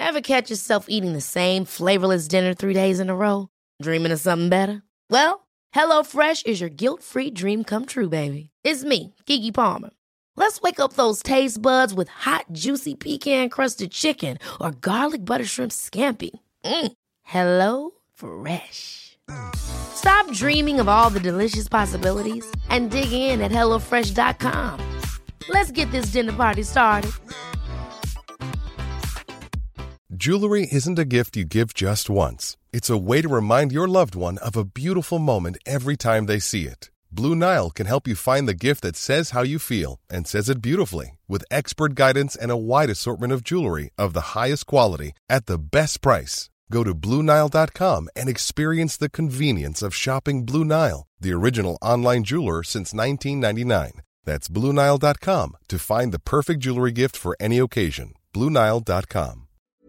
Ever catch yourself eating the same flavorless dinner 3 days in a row? Dreaming of something better? Well, HelloFresh is your guilt-free dream come true, baby. It's me, Keke Palmer. Let's wake up those taste buds with hot, juicy pecan-crusted chicken or garlic butter shrimp scampi. Hello Fresh. Stop dreaming of all the delicious possibilities and dig in at HelloFresh.com. Let's get this dinner party started. Jewelry isn't a gift you give just once. It's a way to remind your loved one of a beautiful moment every time they see it. Blue Nile can help you find the gift that says how you feel and says it beautifully, with expert guidance and a wide assortment of jewelry of the highest quality at the best price. Go to BlueNile.com and experience the convenience of shopping Blue Nile, the original online jeweler since 1999. That's BlueNile.com to find the perfect jewelry gift for any occasion. BlueNile.com.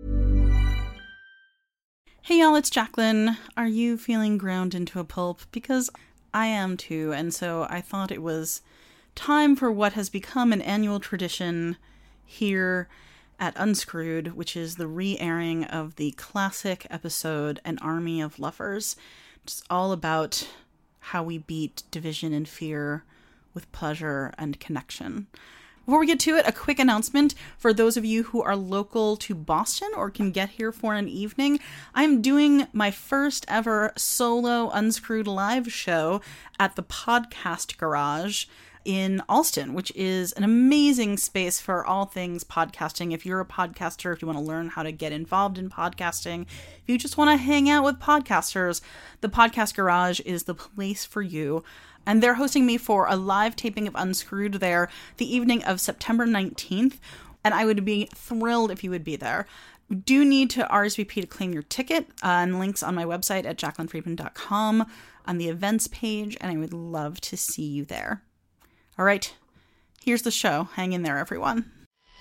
Hey y'all, it's Jacqueline. Are you feeling ground into a pulp? Because I am too, and so I thought it was time for what has become an annual tradition here at Unscrewed, which is the re-airing of the classic episode An Army of Lovers. It's all about how we beat division and fear with pleasure and connection. Before we get to it, a quick announcement for those of you who are local to Boston or can get here for an evening. I'm doing my first ever solo Unscrewed live show at the Podcast Garage in Allston, which is an amazing space for all things podcasting. If you're a podcaster, if you want to learn how to get involved in podcasting, if you just want to hang out with podcasters, the Podcast Garage is the place for you. And they're hosting me for a live taping of Unscrewed there the evening of September 19th. And I would be thrilled if you would be there. You do need to RSVP to claim your ticket, and links on my website at jacquelinefriedman.com on the events page. And I would love to see you there. All right, here's the show. Hang in there, everyone.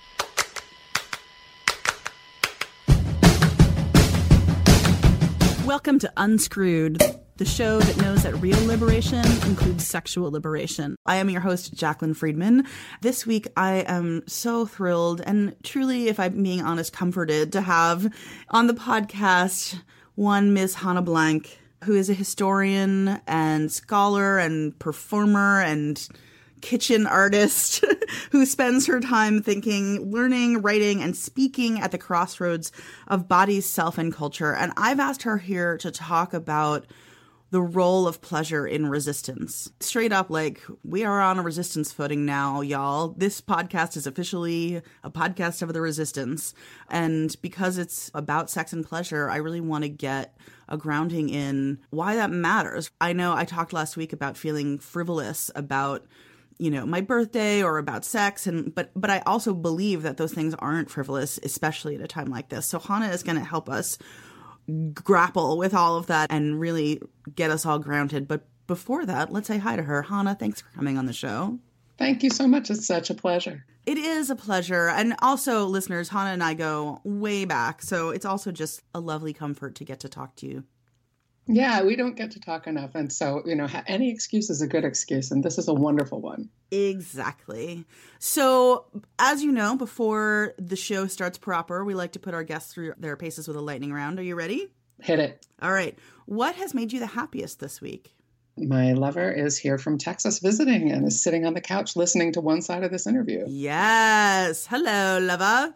Welcome to Unscrewed, the show that knows that real liberation includes sexual liberation. I am your host, Jacqueline Friedman. This week, I am so thrilled and truly, if I'm being honest, comforted to have on the podcast one Ms. Hannah Blank, who is a historian and scholar and performer and kitchen artist who spends her time thinking, learning, writing, and speaking at the crossroads of bodies, self, and culture. And I've asked her here to talk about the role of pleasure in resistance. Straight up, like, we are on a resistance footing now, y'all. This podcast is officially a podcast of the resistance. And because it's about sex and pleasure, I really want to get a grounding in why that matters. I know I talked last week about feeling frivolous about my birthday or about sex. But I also believe that those things aren't frivolous, especially at a time like this. So Hannah is going to help us grapple with all of that and really get us all grounded. But before that, let's say hi to her. Hannah, thanks for coming on the show. Thank you so much. It's such a pleasure. It is a pleasure. And also, listeners, Hannah and I go way back. So it's also just a lovely comfort to get to talk to you. Yeah, we don't get to talk enough. And so, any excuse is a good excuse. And this is a wonderful one. Exactly. So, as you know, before the show starts proper, we like to put our guests through their paces with a lightning round. Are you ready? Hit it. All right. What has made you the happiest this week? My lover is here from Texas visiting and is sitting on the couch listening to one side of this interview. Yes. Hello, lover.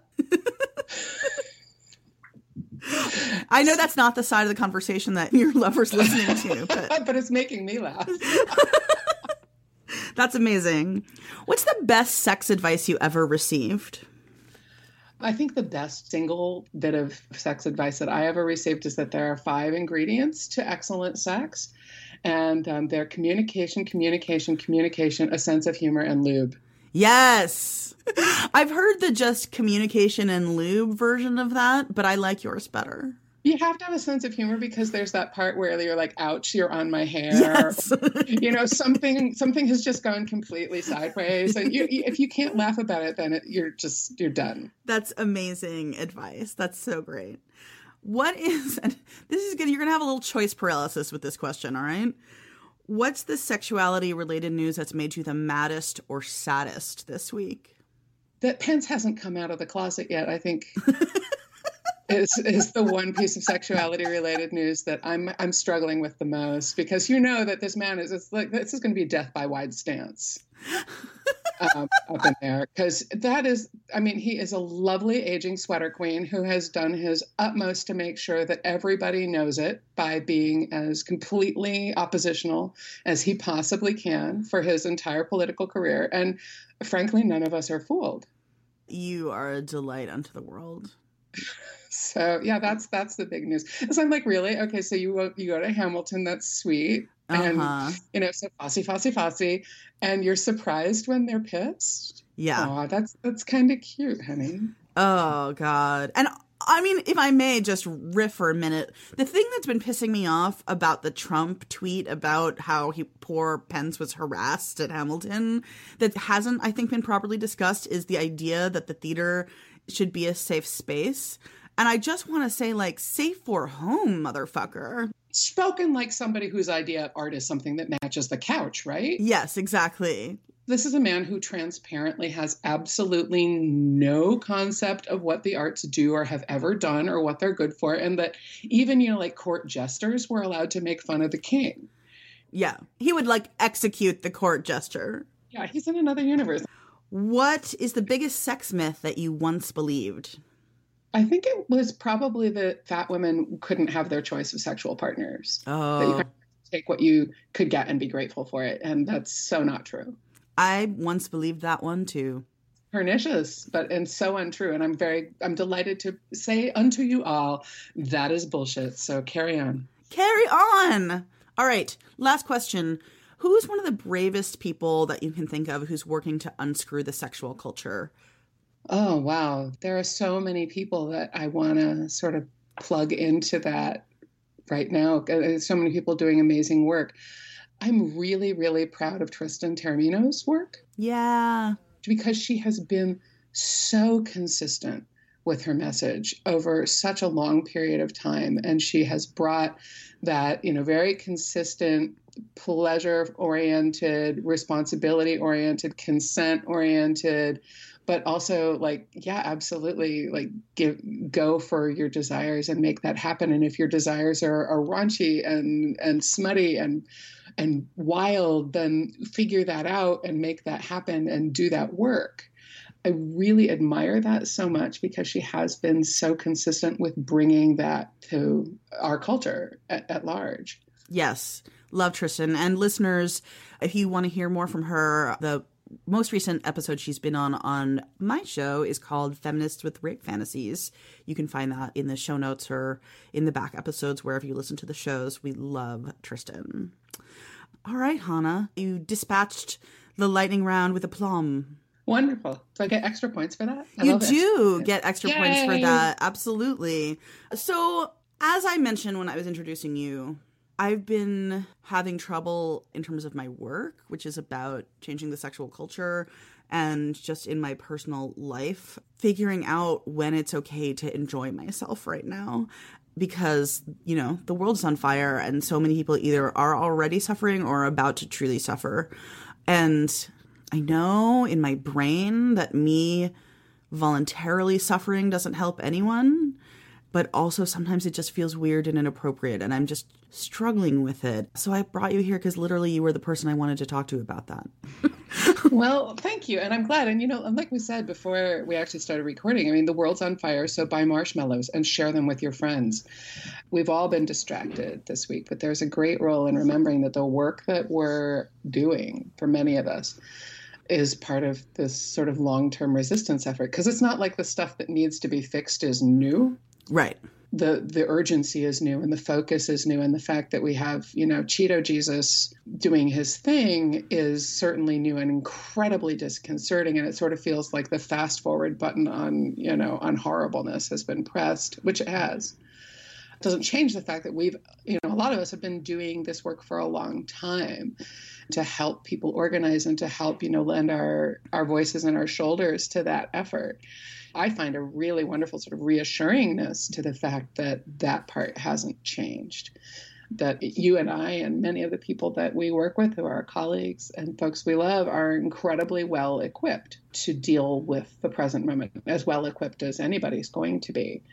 I know that's not the side of the conversation that your lover's listening to, but it's making me laugh. That's amazing. What's the best sex advice you ever received? I think the best single bit of sex advice that I ever received is that there are 5 ingredients to excellent sex. And they're communication, a sense of humor, and lube. Yes. I've heard the just communication and lube version of that, but I like yours better. You have to have a sense of humor because there's that part where you're like, ouch, you're on my hair. Yes. Something has just gone completely sideways. And if you can't laugh about it, then you're done. That's amazing advice. That's so great. What is, and this is good, you're going to have a little choice paralysis with this question, all right? What's the sexuality related news that's made you the maddest or saddest this week? That Pence hasn't come out of the closet yet, I think. is the one piece of sexuality related news that I'm struggling with the most, because you know that this man is like, this is going to be death by wide stance up in there, because that is, I mean, he is a lovely aging sweater queen who has done his utmost to make sure that everybody knows it by being as completely oppositional as he possibly can for his entire political career. And frankly, none of us are fooled. You are a delight unto the world. So yeah, that's the big news. So I'm like, really? Okay, so you go to Hamilton, that's sweet. And so Fosse, and you're surprised when they're pissed. Yeah. Oh, that's kind of cute, honey. Oh God. And I mean, if I may just riff for a minute, the thing that's been pissing me off about the Trump tweet about how poor Pence was harassed at Hamilton that hasn't, I think, been properly discussed is the idea that the theater should be a safe space. And I just want to say, like, safe for home, motherfucker. Spoken like somebody whose idea of art is something that matches the couch, right? Yes, exactly. This is a man who transparently has absolutely no concept of what the arts do or have ever done or what they're good for. And that even, like court jesters were allowed to make fun of the king. Yeah. He would like execute the court jester. Yeah, he's in another universe. What is the biggest sex myth that you once believed? I think it was probably that fat women couldn't have their choice of sexual partners. Oh. That you had to take what you could get and be grateful for it. And that's so not true. I once believed that one too. Pernicious, and so untrue. And I'm delighted to say unto you all, that is bullshit. So carry on. Carry on. All right. Last question. Who's one of the bravest people that you can think of who's working to unscrew the sexual culture? Oh, wow. There are so many people that I want to sort of plug into that right now. There's so many people doing amazing work. I'm really, really proud of Tristan Taormino's work. Yeah. Because she has been so consistent with her message over such a long period of time. And she has brought that, very consistent, pleasure-oriented, responsibility-oriented, consent-oriented, but also absolutely go for your desires and make that happen. And if your desires are raunchy and smutty and wild, then figure that out and make that happen and do that work. I really admire that so much because she has been so consistent with bringing that to our culture at large. Yes. Love Tristan. And listeners, if you want to hear more from her, the most recent episode she's been on my show is called Feminists with Rape Fantasies. You can find that in the show notes or in the back episodes, wherever you listen to the shows. We love Tristan. All right, Hannah, you dispatched the lightning round with aplomb. Wonderful. Do I get extra points for that? You do get extra points for that. Absolutely. So, as I mentioned when I was introducing you, I've been having trouble in terms of my work, which is about changing the sexual culture, and just in my personal life, figuring out when it's okay to enjoy myself right now. Because, the world's on fire and so many people either are already suffering or are about to truly suffer. And I know in my brain that me voluntarily suffering doesn't help anyone, but also sometimes it just feels weird and inappropriate, and I'm just struggling with it. So I brought you here because literally you were the person I wanted to talk to about that. Well, thank you. And I'm glad. And, like we said before we actually started recording, the world's on fire. So buy marshmallows and share them with your friends. We've all been distracted this week, but there's a great role in remembering that the work that we're doing for many of us is part of this sort of long-term resistance effort. Because it's not like the stuff that needs to be fixed is new. Right. The urgency is new and the focus is new. And the fact that we have, Cheeto Jesus doing his thing is certainly new and incredibly disconcerting. And it sort of feels like the fast forward button on horribleness has been pressed, which it has. It doesn't change the fact that we've, a lot of us have been doing this work for a long time to help people organize and to help, lend our voices and our shoulders to that effort. I find a really wonderful sort of reassuringness to the fact that that part hasn't changed, that you and I and many of the people that we work with who are our colleagues and folks we love are incredibly well equipped to deal with the present moment, as well equipped as anybody's going to be.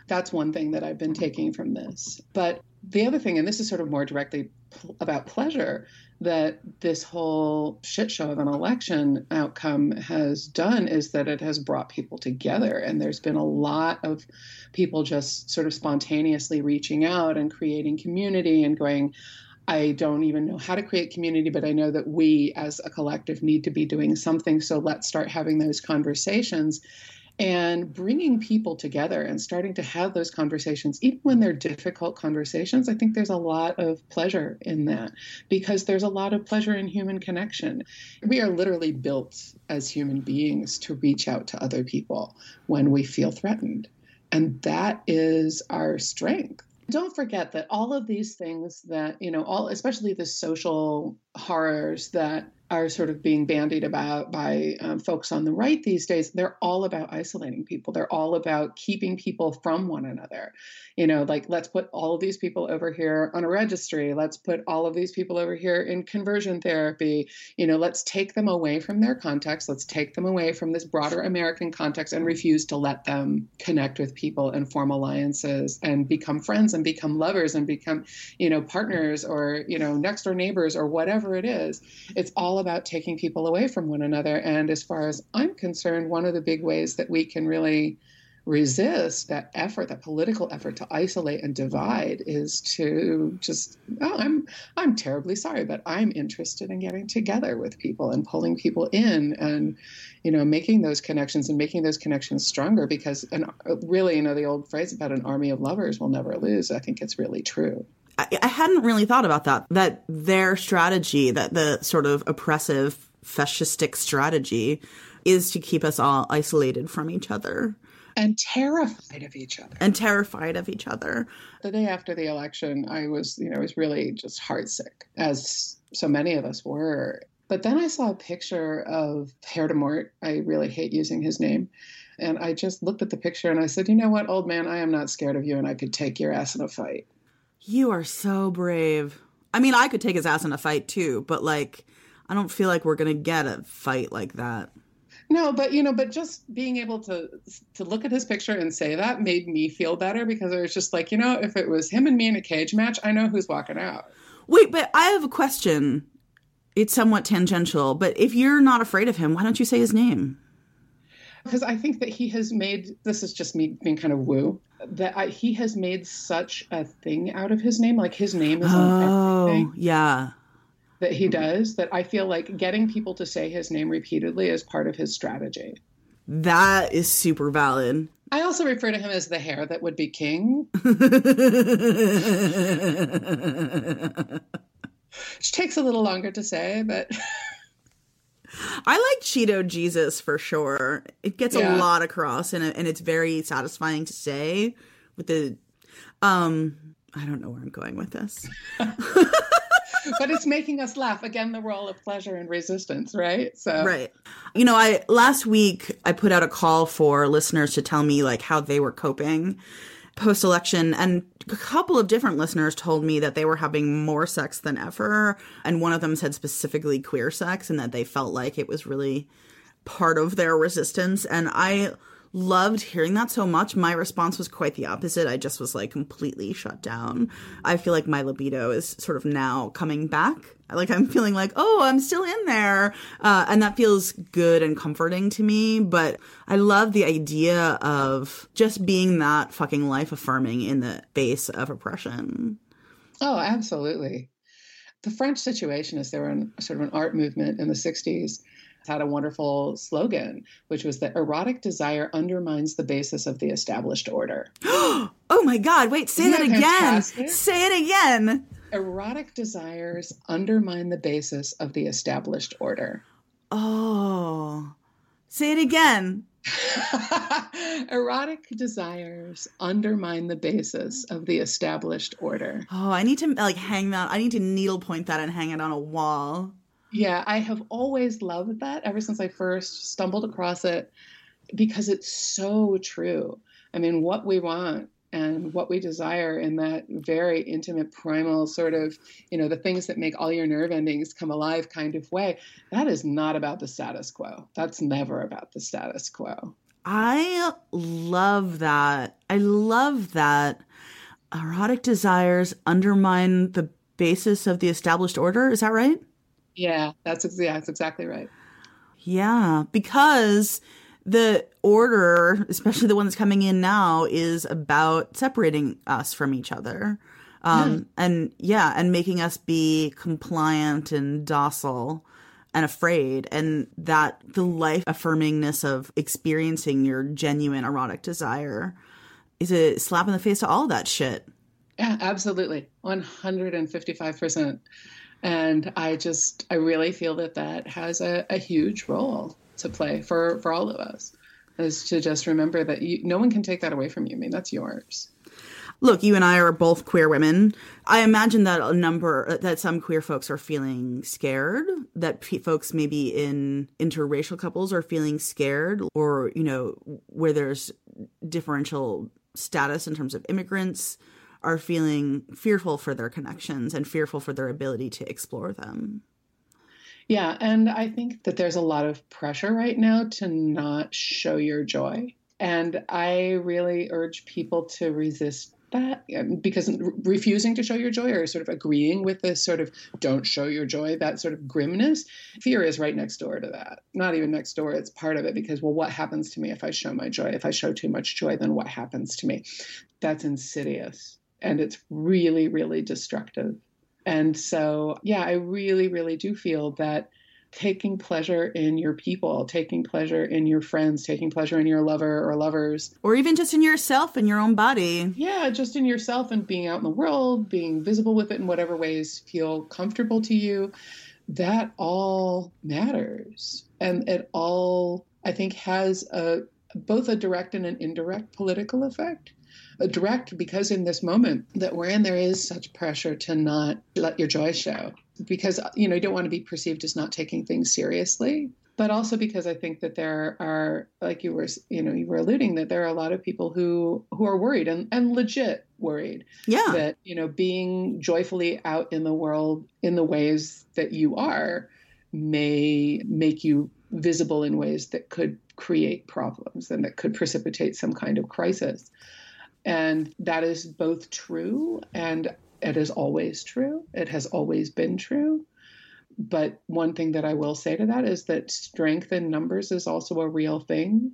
That's one thing that I've been taking from this. But the other thing, and this is sort of more directly about pleasure, that this whole shit show of an election outcome has done is that it has brought people together. And there's been a lot of people just sort of spontaneously reaching out and creating community and going, I don't even know how to create community, but I know that we as a collective need to be doing something. So let's start having those conversations. And bringing people together and starting to have those conversations, even when they're difficult conversations, I think there's a lot of pleasure in that, because there's a lot of pleasure in human connection. We are literally built as human beings to reach out to other people when we feel threatened. And that is our strength. Don't forget that all of these things that, especially the social horrors that are sort of being bandied about by folks on the right these days, they're all about isolating people. They're all about keeping people from one another. Like, let's put all of these people over here on a registry. Let's put all of these people over here in conversion therapy. Let's take them away from their context. Let's take them away from this broader American context and refuse to let them connect with people and form alliances and become friends and become lovers and become, partners or, next door neighbors or whatever it is. It's all about taking people away from one another. And as far as I'm concerned, one of the big ways that we can really resist that effort, that political effort to isolate and divide, is to just, I'm terribly sorry, but I'm interested in getting together with people and pulling people in and, making those connections and making those connections stronger, because, and really, the old phrase about an army of lovers will never lose. I think it's really true. I hadn't really thought about that their strategy, that the sort of oppressive fascistic strategy is to keep us all isolated from each other. And terrified of each other. The day after the election, I was really just heartsick, as so many of us were. But then I saw a picture of Herr de Mort. I really hate using his name. And I just looked at the picture and I said, you know what, old man, I am not scared of you and I could take your ass in a fight. You are so brave. I mean, I could take his ass in a fight too, but I don't feel like we're going to get a fight like that. No, but just being able to look at his picture and say that made me feel better, because it was just like, if it was him and me in a cage match, I know who's walking out. Wait, but I have a question. It's somewhat tangential, but if you're not afraid of him, why don't you say his name? Because I think that he has made, this is just me being kind of woo, that he has made such a thing out of his name. Like, his name is on everything. Yeah. That he does, that I feel like getting people to say his name repeatedly is part of his strategy. That is super valid. I also refer to him as the hair that would be king. Which takes a little longer to say, but... I like Cheeto Jesus for sure. It gets a lot across, and it's very satisfying to say with the... I don't know where I'm going with this. But it's making us laugh. Again, the role of pleasure and resistance, right? So right. Last week I put out a call for listeners to tell me how they were coping post-election, and a couple of different listeners told me that they were having more sex than ever, and one of them said specifically queer sex, and that they felt like it was really part of their resistance. And I loved hearing that so much. My response was quite the opposite. I just was completely shut down. I feel like my libido is sort of now coming back. I'm feeling I'm still in there. And that feels good and comforting to me. But I love the idea of just being that fucking life affirming in the face of oppression. Oh, absolutely. The French Situationists, they were in sort of an art movement in the 60s, had a wonderful slogan, which was that erotic desire undermines the basis of the established order. Oh my God, wait, say that again. Fantastic? Say it again. Erotic desires undermine the basis of the established order. Oh, say it again. Erotic desires undermine the basis of the established order. Oh, I need to hang that. I need to needlepoint that and hang it on a wall. Yeah, I have always loved that ever since I first stumbled across it, because it's so true. I mean, what we want and what we desire in that very intimate, primal sort of, the things that make all your nerve endings come alive kind of way, that is not about the status quo. That's never about the status quo. I love that. I love that erotic desires undermine the basis of the established order. Is that right? Yeah, that's exactly right. Yeah, because the order, especially the one that's coming in now, is about separating us from each other. And making us be compliant and docile and afraid. And that the life affirmingness of experiencing your genuine erotic desire is a slap in the face to all that shit. Yeah, absolutely. 155%. And I really feel that has a huge role to play for all of us, is to just remember that no one can take that away from you. I mean, that's yours. Look, you and I are both queer women. I imagine that some queer folks are feeling scared, that folks maybe in interracial couples are feeling scared, or, where there's differential status in terms of immigrants are feeling fearful for their connections and fearful for their ability to explore them. Yeah, and I think that there's a lot of pressure right now to not show your joy. And I really urge people to resist that, because refusing to show your joy, or sort of agreeing with this sort of don't show your joy, that sort of grimness, fear is right next door to that. Not even next door, it's part of it, because, well, what happens to me if I show my joy? If I show too much joy, then what happens to me? That's insidious, and it's really, really destructive. And so, yeah, I really, really do feel that taking pleasure in your people, taking pleasure in your friends, taking pleasure in your lover or lovers. Or even just in yourself, in your own body. Yeah, just in yourself, and being out in the world, being visible with it in whatever ways feel comfortable to you. That all matters. And it all, I think, has both a direct and an indirect political effect. A direct, because in this moment that we're in, there is such pressure to not let your joy show, because, you don't want to be perceived as not taking things seriously. But also because I think that there are, like you were alluding, that there are a lot of people who are worried and legit worried. Yeah. That, being joyfully out in the world in the ways that you are may make you visible in ways that could create problems and that could precipitate some kind of crisis. And that is both true, and it is always true. It has always been true. But one thing that I will say to that is that strength in numbers is also a real thing.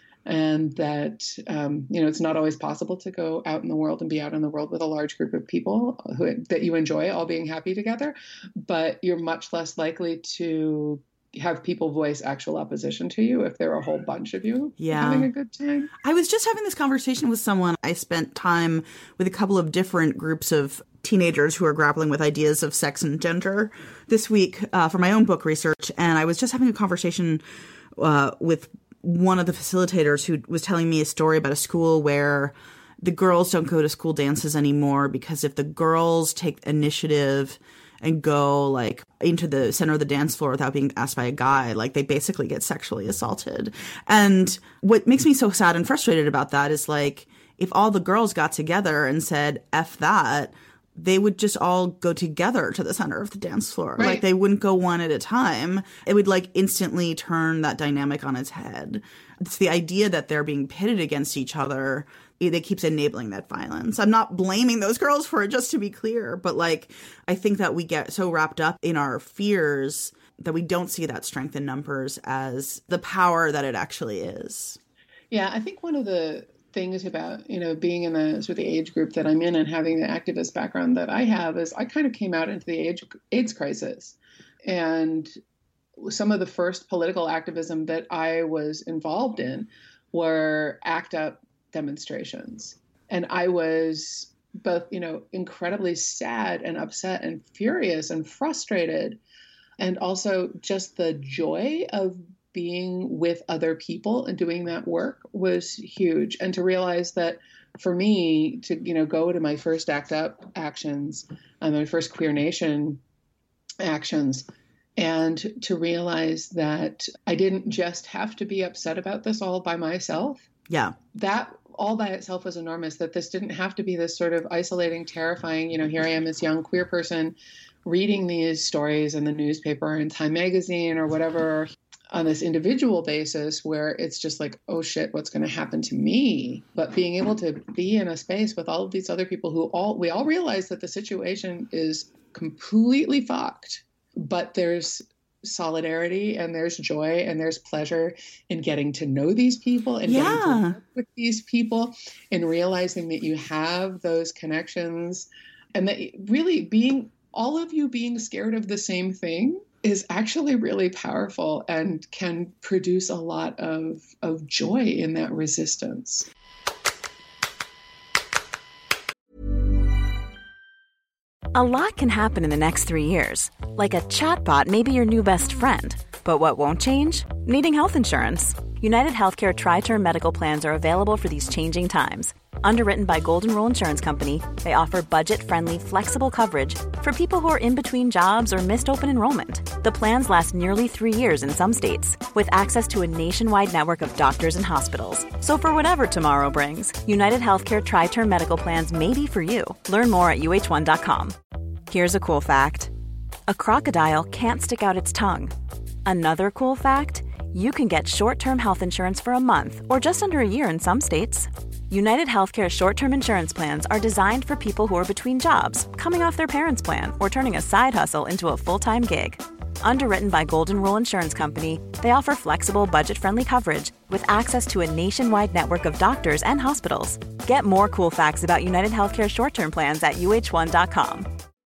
And that, it's not always possible to go out in the world and be out in the world with a large group of people that you enjoy all being happy together. But you're much less likely to have people voice actual opposition to you if there are a whole bunch of you having a good time. I was just having this conversation with someone. I spent time with a couple of different groups of teenagers who are grappling with ideas of sex and gender this week for my own book research. And I was just having a conversation with one of the facilitators who was telling me a story about a school where the girls don't go to school dances anymore because if the girls take initiative and go like into the center of the dance floor without being asked by a guy, like they basically get sexually assaulted. And what makes me so sad and frustrated about that is like, if all the girls got together and said, F that, they would just all go together to the center of the dance floor. Right. Like they wouldn't go one at a time. It would like instantly turn that dynamic on its head. It's the idea that they're being pitted against each other that keeps enabling that violence. I'm not blaming those girls for it, just to be clear. But like, I think that we get so wrapped up in our fears that we don't see that strength in numbers as the power that it actually is. Yeah, I think one of the things about, being in the sort of the age group that I'm in and having the activist background that I have is I kind of came out into the AIDS crisis. And some of the first political activism that I was involved in were ACT UP demonstrations. And I was both, incredibly sad and upset and furious and frustrated. And also just the joy of being with other people and doing that work was huge. And to realize that for me to, go to my first ACT UP actions, my first Queer Nation actions, and to realize that I didn't just have to be upset about this all by myself. Yeah. That all by itself was enormous, that this didn't have to be this sort of isolating, terrifying, here I am, this young queer person reading these stories in the newspaper or in Time magazine or whatever, on this individual basis where it's just like, oh shit, what's going to happen to me? But being able to be in a space with all of these other people we all realize that the situation is completely fucked, but there's solidarity and there's joy and there's pleasure in getting to know these people and getting to work with these people and realizing that you have those connections, and that really all of you being scared of the same thing is actually really powerful and can produce a lot of joy in that resistance. A lot can happen in the next 3 years. Like a chatbot may be your new best friend. But what won't change? Needing health insurance. United Healthcare Tri-Term Medical Plans are available for these changing times. Underwritten by Golden Rule Insurance Company, they offer budget-friendly, flexible coverage for people who are in between jobs or missed open enrollment. The plans last nearly 3 years in some states, with access to a nationwide network of doctors and hospitals. So for whatever tomorrow brings, United Healthcare Tri-Term Medical Plans may be for you. Learn more at uh1.com. Here's a cool fact. A crocodile can't stick out its tongue. Another cool fact, you can get short-term health insurance for a month or just under a year in some states. United Healthcare short-term insurance plans are designed for people who are between jobs, coming off their parents' plan, or turning a side hustle into a full-time gig. Underwritten by Golden Rule Insurance Company, they offer flexible, budget-friendly coverage with access to a nationwide network of doctors and hospitals. Get more cool facts about United Healthcare short-term plans at uh1.com.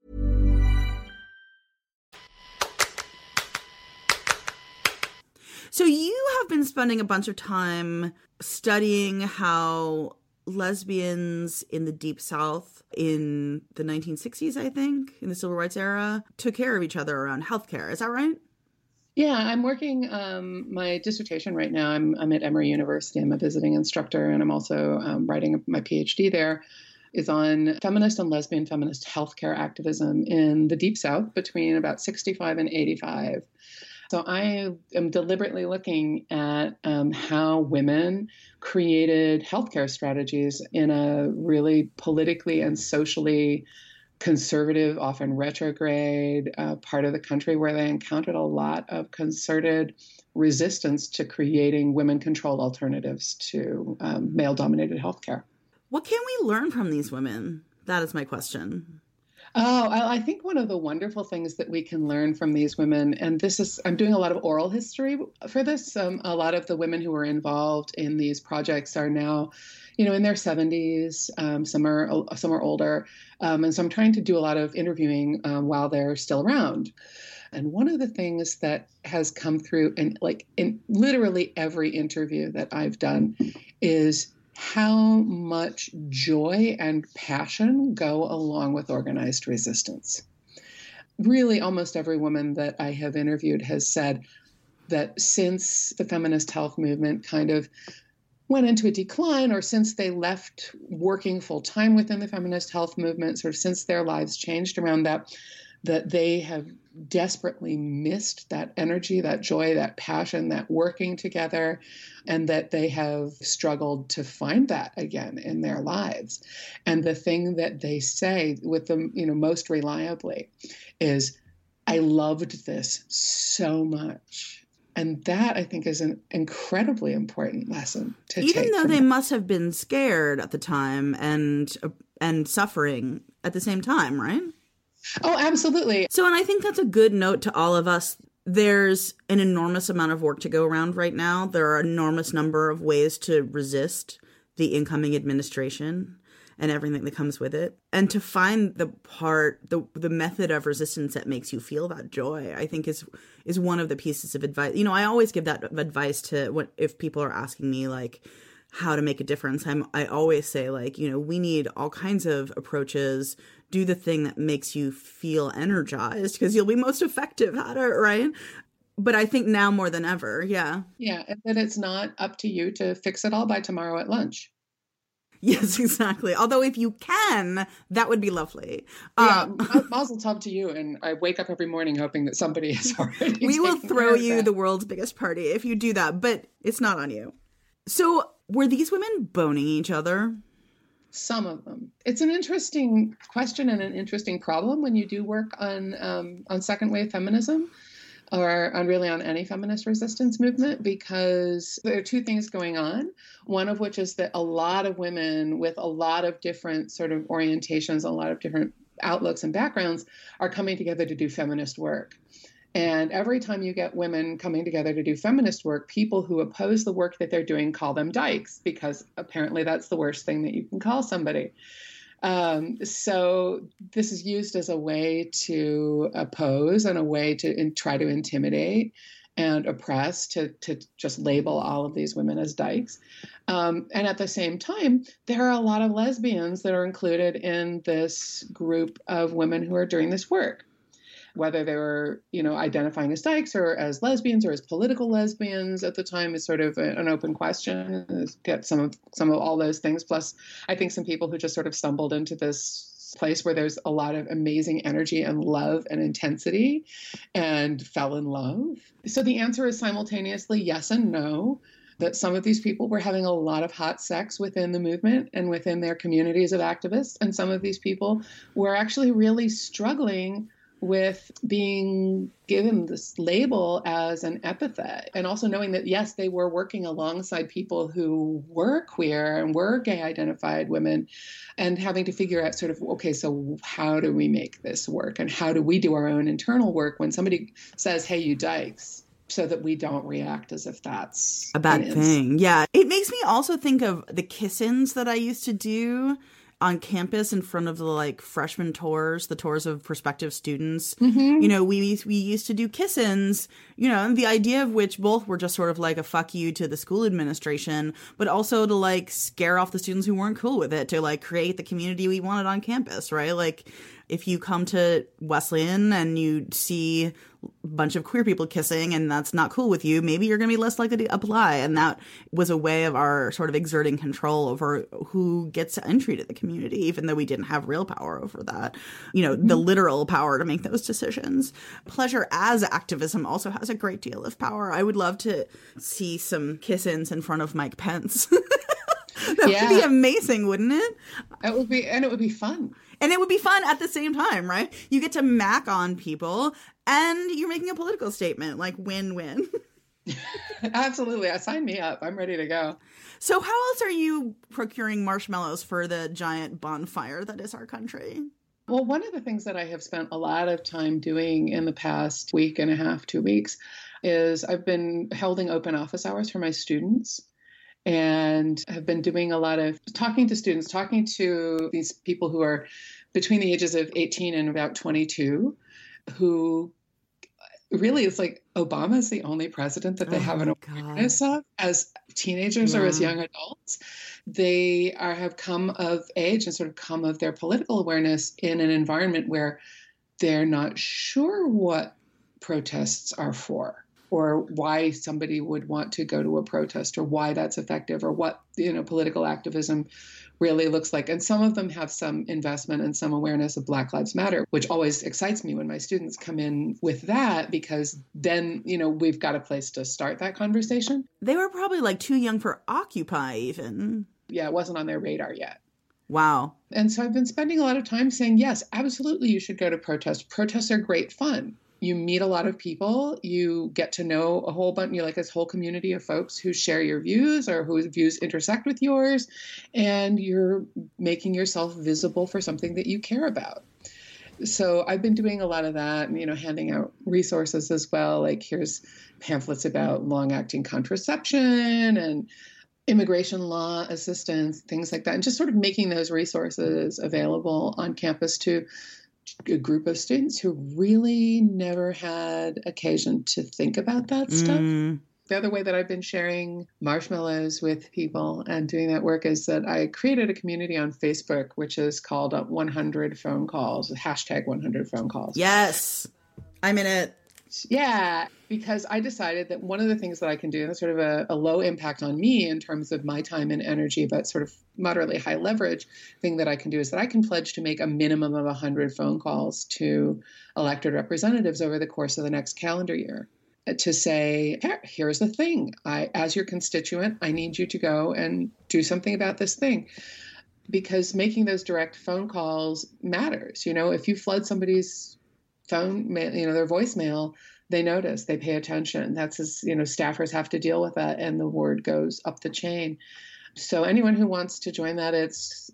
So you have been spending a bunch of time studying how lesbians in the Deep South in the 1960s, I think, in the Civil Rights era, took care of each other around healthcare. Is that right? Yeah, I'm working my dissertation right now. I'm at Emory University. I'm a visiting instructor, and I'm also writing my PhD there, is on feminist and lesbian feminist healthcare activism in the Deep South between about 65 and 85. So I am deliberately looking at how women created healthcare strategies in a really politically and socially conservative, often retrograde part of the country where they encountered a lot of concerted resistance to creating women-controlled alternatives to male-dominated healthcare. What can we learn from these women? That is my question. Oh, I think one of the wonderful things that we can learn from these women, and I'm doing a lot of oral history for this. A lot of the women who were involved in these projects are now, in their 70s. Some are older, and so I'm trying to do a lot of interviewing while they're still around. And one of the things that has come through in literally every interview that I've done is how much joy and passion go along with organized resistance. Really, almost every woman that I have interviewed has said that since the feminist health movement kind of went into a decline, or since they left working full time within the feminist health movement, sort of since their lives changed around that they have desperately missed that energy, that joy, that passion, that working together, and that they have struggled to find that again in their lives. And the thing that they say with them, most reliably is, I loved this so much. And that, I think, is an incredibly important lesson to take. Even though they must have been scared at the time and suffering at the same time, right? Oh, absolutely. So, and I think that's a good note to all of us. There's an enormous amount of work to go around right now. There are an enormous number of ways to resist the incoming administration and everything that comes with it. And to find the method of resistance that makes you feel that joy, I think is one of the pieces of advice. I always give that advice to if people are asking me how to make a difference. I always say we need all kinds of approaches. Do the thing that makes you feel energized, because you'll be most effective at it, right? But I think now more than ever, yeah. Yeah, and that it's not up to you to fix it all by tomorrow at lunch. Yes, exactly. Although if you can, that would be lovely. Yeah, mazel tov to you. And I wake up every morning hoping that somebody is already We will throw you the world's biggest party if you do that, but it's not on you. So were these women boning each other? Some of them. It's an interesting question and an interesting problem when you do work on second wave feminism. or really on any feminist resistance movement, because there are two things going on. One of which is that a lot of women with a lot of different sort of orientations, a lot of different outlooks and backgrounds are coming together to do feminist work. And every time you get women coming together to do feminist work, people who oppose the work that they're doing call them dykes, because apparently that's the worst thing that you can call somebody. So this is used as a way to oppose and a way to try to intimidate and oppress, to just label all of these women as dykes. And at the same time, there are a lot of lesbians that are included in this group of women who are doing this work. Whether they were, identifying as dykes or as lesbians or as political lesbians at the time is sort of an open question. Get some of all those things. Plus, I think some people who just sort of stumbled into this place where there's a lot of amazing energy and love and intensity and fell in love. So the answer is simultaneously yes and no. That some of these people were having a lot of hot sex within the movement and within their communities of activists. And some of these people were actually really struggling with being given this label as an epithet, and also knowing that, yes, they were working alongside people who were queer and were gay identified women, and having to figure out sort of, okay, so how do we make this work? And how do we do our own internal work when somebody says, hey, you dykes, so that we don't react as if that's a bad thing. Yeah. It makes me also think of the kiss-ins that I used to do on campus in front of the freshman tours, the tours of prospective students. Mm-hmm. We used to do kiss-ins, and the idea of which both were just sort of like a fuck you to the school administration, but also to scare off the students who weren't cool with it, to create the community we wanted on campus, right? If you come to Wesleyan and you see a bunch of queer people kissing and that's not cool with you, maybe you're going to be less likely to apply. And that was a way of our sort of exerting control over who gets entry to the community, even though we didn't have real power over that, the literal power to make those decisions. Pleasure as activism also has a great deal of power. I would love to see some kiss-ins in front of Mike Pence. That would be amazing, wouldn't it? It would be, and it would be fun. And it would be fun at the same time, right? You get to mac on people and you're making a political statement, win-win. Absolutely. Sign me up. I'm ready to go. So how else are you procuring marshmallows for the giant bonfire that is our country? Well, one of the things that I have spent a lot of time doing in the past week and a half, 2 weeks, is I've been holding open office hours for my students. And have been doing a lot of talking to students, talking to these people who are between the ages of 18 and about 22, who really, it's like Obama's the only president that they have an awareness of as teenagers or as young adults. They have come of age and sort of come of their political awareness in an environment where they're not sure what protests are for, or why somebody would want to go to a protest, or why that's effective, or what, political activism really looks like. And some of them have some investment and some awareness of Black Lives Matter, which always excites me when my students come in with that, because then, we've got a place to start that conversation. They were probably too young for Occupy even. Yeah, it wasn't on their radar yet. Wow. And so I've been spending a lot of time saying, yes, absolutely, you should go to protests. Protests are great fun. You meet a lot of people, you get to know a whole bunch, this whole community of folks who share your views or whose views intersect with yours, and you're making yourself visible for something that you care about. So I've been doing a lot of that and, handing out resources as well. Here's pamphlets about long-acting contraception and immigration law assistance, things like that, and just sort of making those resources available on campus to a group of students who really never had occasion to think about that stuff. The other way that I've been sharing marshmallows with people and doing that work is that I created a community on Facebook, which is called 100 Phone Calls, hashtag 100 Phone Calls. Yes, I'm in it. Yeah, because I decided that one of the things that I can do, and that's sort of a low impact on me in terms of my time and energy, but sort of moderately high leverage thing that I can do, is that I can pledge to make a minimum of 100 phone calls to elected representatives over the course of the next calendar year to say, here's the thing. As your constituent, I need you to go and do something about this thing. Because making those direct phone calls matters. If you flood somebody's phone, their voicemail they notice, they pay attention. That's as, staffers have to deal with that, and the word goes up the chain. So anyone who wants to join that, it's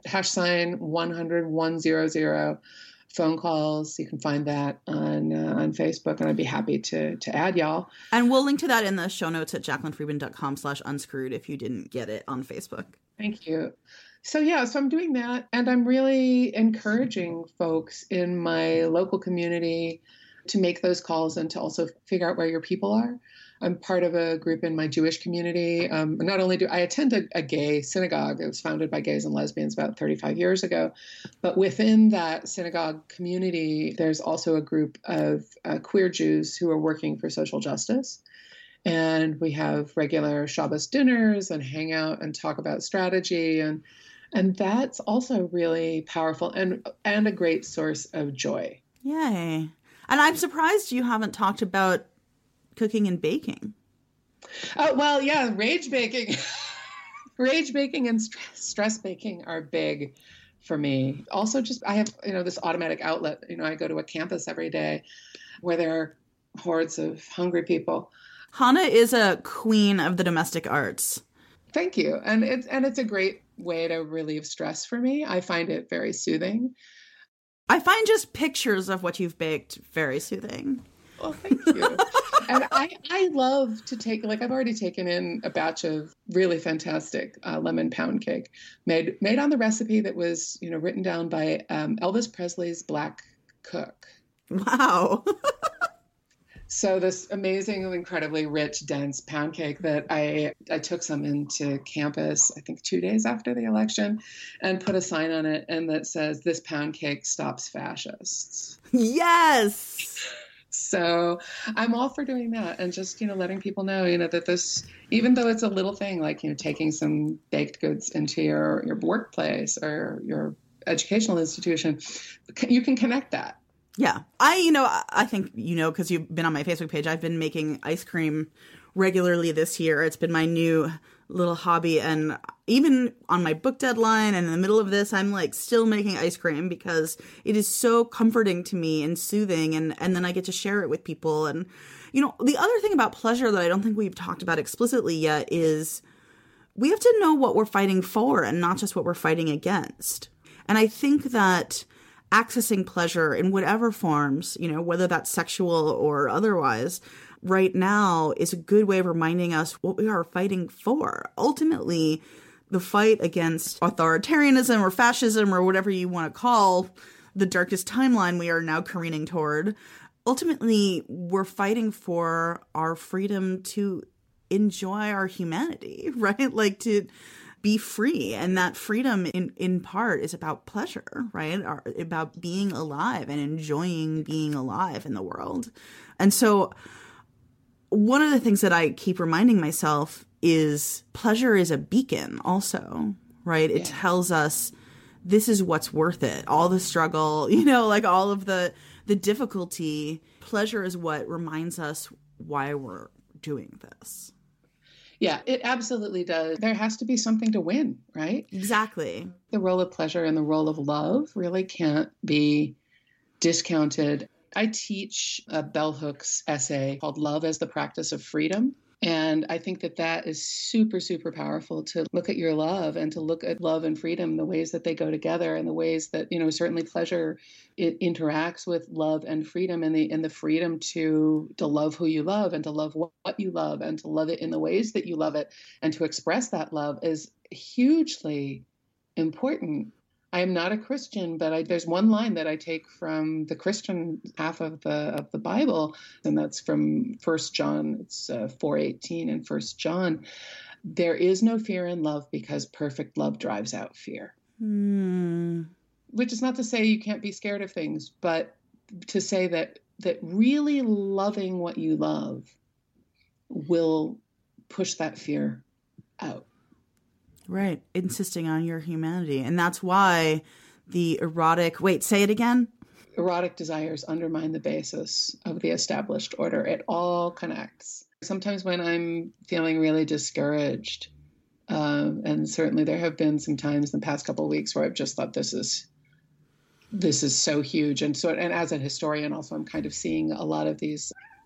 #100-100. Phone calls. You can find that on Facebook, and I'd be happy to add y'all. And we'll link to that in the show notes at JacquelineFriedman.com/unscrewed if you didn't get it on Facebook. Thank you. So I'm doing that, and I'm really encouraging folks in my local community to make those calls and to also figure out where your people are. I'm part of a group in my Jewish community. Not only do I attend a gay synagogue, it was founded by gays and lesbians about 35 years ago, but within that synagogue community, there's also a group of queer Jews who are working for social justice. And we have regular Shabbos dinners and hang out and talk about strategy. And that's also really powerful and a great source of joy. Yay. And I'm surprised you haven't talked about cooking and baking. Oh, well, yeah, rage baking. Rage baking and stress baking are big for me. Also, just I have, this automatic outlet. I go to a campus every day where there are hordes of hungry people. Hannah is a queen of the domestic arts. Thank you. And it's a great way to relieve stress for me. I find it very soothing. I find just pictures of what you've baked very soothing. Well, thank you. And I love to take, I've already taken in a batch of really fantastic lemon pound cake made on the recipe that was, written down by Elvis Presley's black cook. Wow. So this amazing, incredibly rich, dense pound cake that I took some into campus, I think 2 days after the election, and put a sign on it and that says, "This pound cake stops fascists." Yes. So I'm all for doing that and just, letting people know, that this, even though it's a little thing, like, taking some baked goods into your workplace or your educational institution, you can connect that. Yeah. I think, because you've been on my Facebook page, I've been making ice cream regularly this year. It's been my new little hobby. And even on my book deadline and in the middle of this, I'm still making ice cream because it is so comforting to me and soothing. And then I get to share it with people. And, the other thing about pleasure that I don't think we've talked about explicitly yet is we have to know what we're fighting for and not just what we're fighting against. And I think that accessing pleasure in whatever forms, whether that's sexual or otherwise, right now is a good way of reminding us what we are fighting for. Ultimately, the fight against authoritarianism or fascism or whatever you want to call the darkest timeline we are now careening toward, ultimately, we're fighting for our freedom to enjoy our humanity, right? To be free. And that freedom in part is about pleasure, right? Or about being alive and enjoying being alive in the world. And so one of the things that I keep reminding myself is pleasure is a beacon also, right? It tells us this is what's worth it. All the struggle, all of the difficulty. Pleasure is what reminds us why we're doing this. Yeah, it absolutely does. There has to be something to win, right? Exactly. The role of pleasure and the role of love really can't be discounted. I teach Bell Hooks' essay called Love as the Practice of Freedom. And I think that is super, super powerful to look at your love and to look at love and freedom, the ways that they go together and the ways that, certainly pleasure, it interacts with love and freedom and the freedom to love who you love and to love what you love and to love it in the ways that you love it and to express that love is hugely important. I am not a Christian, but there's one line that I take from the Christian half of the Bible, and that's from 1 John. It's 4:18 in 1 John. There is no fear in love because perfect love drives out fear. Which is not to say you can't be scared of things, but to say that really loving what you love will push that fear out. Right. Insisting on your humanity. And that's why the erotic... Wait, say it again? Erotic desires undermine the basis of the established order. It all connects. Sometimes when I'm feeling really discouraged, and certainly there have been some times in the past couple of weeks where I've just thought this is so huge. And as a historian also, I'm kind of seeing a lot of these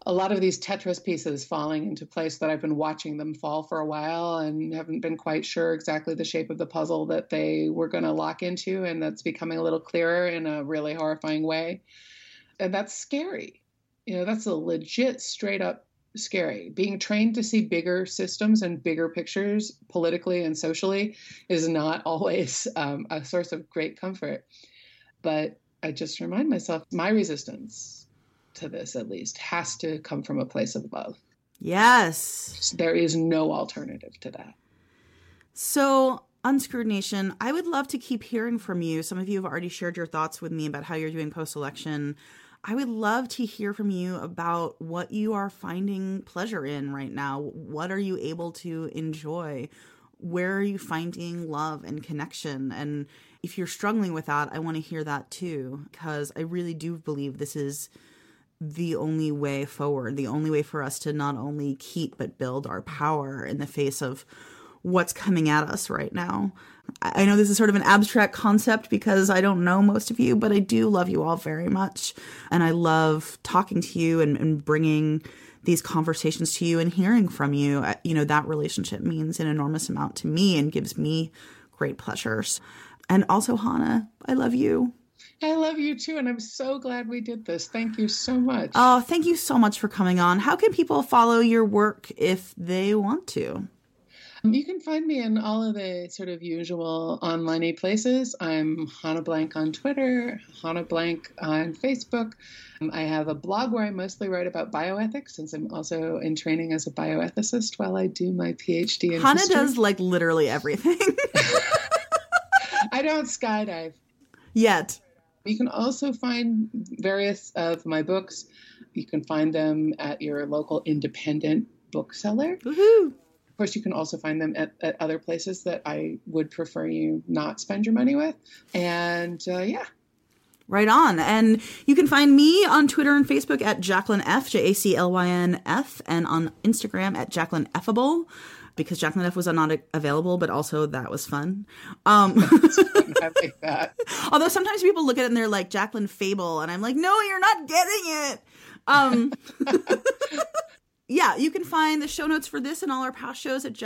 a lot of these Tetris pieces falling into place that I've been watching them fall for a while and haven't been quite sure exactly the shape of the puzzle that they were going to lock into. And that's becoming a little clearer in a really horrifying way. And that's scary. That's a legit straight up scary. Being trained to see bigger systems and bigger pictures politically and socially is not always a source of great comfort. But I just remind myself, my resistance to this, at least, has to come from a place of love. Yes. There is no alternative to that. So, Unscrewed Nation, I would love to keep hearing from you. Some of you have already shared your thoughts with me about how you're doing post-election. I would love to hear from you about what you are finding pleasure in right now. What are you able to enjoy? Where are you finding love and connection? And if you're struggling with that, I want to hear that too, because I really do believe this is the only way forward, the only way for us to not only keep but build our power in the face of what's coming at us right now. I know this is sort of an abstract concept because I don't know most of you, but I do love you all very much. And I love talking to you and bringing these conversations to you and hearing from you. That relationship means an enormous amount to me and gives me great pleasures. And also, Hannah, I love you. I love you too, and I'm so glad we did this. Thank you so much. Oh, thank you so much for coming on. How can people follow your work if they want to? You can find me in all of the sort of usual online-y places. I'm Hannah Blank on Twitter, Hannah Blank on Facebook. I have a blog where I mostly write about bioethics, since I'm also in training as a bioethicist while I do my PhD in Hannah history. does like literally everything. I don't skydive. Yet. You can also find various of my books. You can find them at your local independent bookseller. Woohoo! Of course, you can also find them at other places that I would prefer you not spend your money with. And yeah. Right on. And you can find me on Twitter and Facebook at Jaclyn F, JACLYNF, and on Instagram at Jaclyn Effable, because Jaclyn F was not available, but also that was fun. I like that. Although sometimes people look at it and they're like, Jaclyn Fable, and I'm like, no, you're not getting it. Yeah, you can find the show notes for this and all our past shows at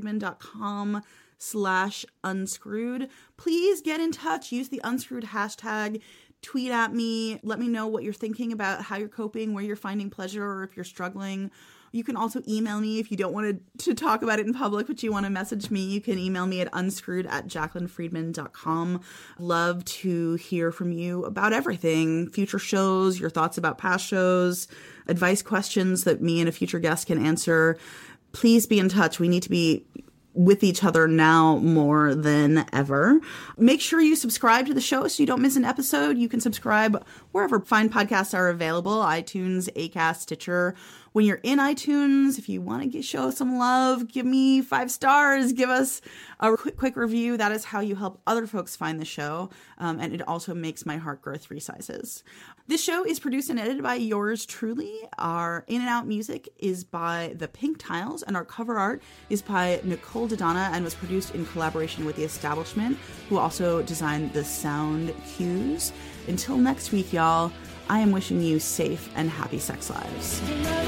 jaclynfriedman.com/unscrewed. Please get in touch. Use the unscrewed hashtag. Tweet at me. Let me know what you're thinking about, how you're coping, where you're finding pleasure, or if you're struggling. You can also email me if you don't want to talk about it in public, but you want to message me. You can email me at unscrewed@jaclynfriedman.com. Love to hear from you about everything. Future shows, your thoughts about past shows, advice questions that me and a future guest can answer. Please be in touch. We need to be with each other now more than ever. Make sure you subscribe to the show so you don't miss an episode. You can subscribe wherever fine podcasts are available, iTunes, Acast, Stitcher. When you're in iTunes, if you want to show some love, give me 5 stars, give us a quick review. That is how you help other folks find the show. And it also makes my heart grow 3 sizes. This show is produced and edited by yours truly. Our in and out music is by The Pink Tiles, and our cover art is by Nicole Dodonna and was produced in collaboration with The Establishment, who also designed the sound cues. Until next week, y'all, I am wishing you safe and happy sex lives.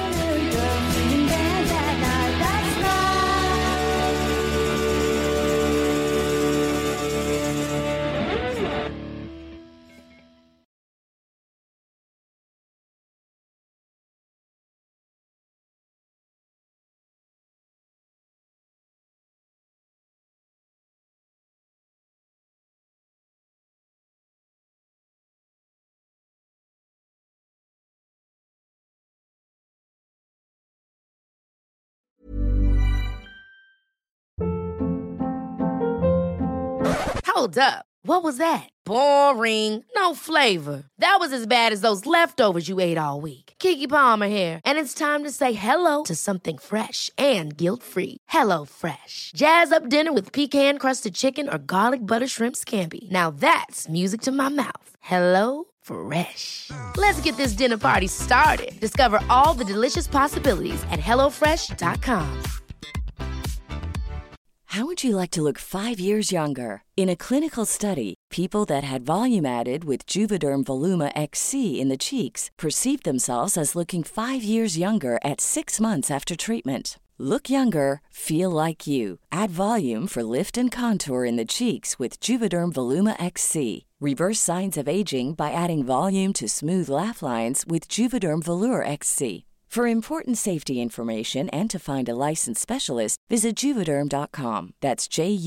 Hold up. What was that? Boring. No flavor. That was as bad as those leftovers you ate all week. Keke Palmer here. And it's time to say hello to something fresh and guilt-free. Hello Fresh. Jazz up dinner with pecan-crusted chicken or garlic butter shrimp scampi. Now that's music to my mouth. Hello Fresh. Let's get this dinner party started. Discover all the delicious possibilities at HelloFresh.com. How would you like to look 5 years younger? In a clinical study, people that had volume added with Juvederm Voluma XC in the cheeks perceived themselves as looking 5 years younger at 6 months after treatment. Look younger, feel like you. Add volume for lift and contour in the cheeks with Juvederm Voluma XC. Reverse signs of aging by adding volume to smooth laugh lines with Juvederm Volure XC. For important safety information and to find a licensed specialist, visit Juvederm.com. That's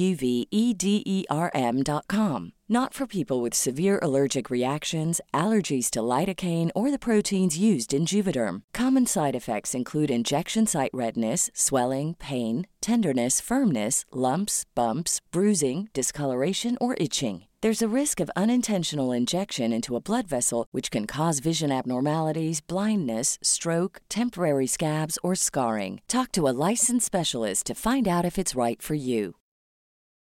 JUVEDERM.com. Not for people with severe allergic reactions, allergies to lidocaine, or the proteins used in Juvederm. Common side effects include injection site redness, swelling, pain, tenderness, firmness, lumps, bumps, bruising, discoloration, or itching. There's a risk of unintentional injection into a blood vessel, which can cause vision abnormalities, blindness, stroke, temporary scabs, or scarring. Talk to a licensed specialist to find out if it's right for you.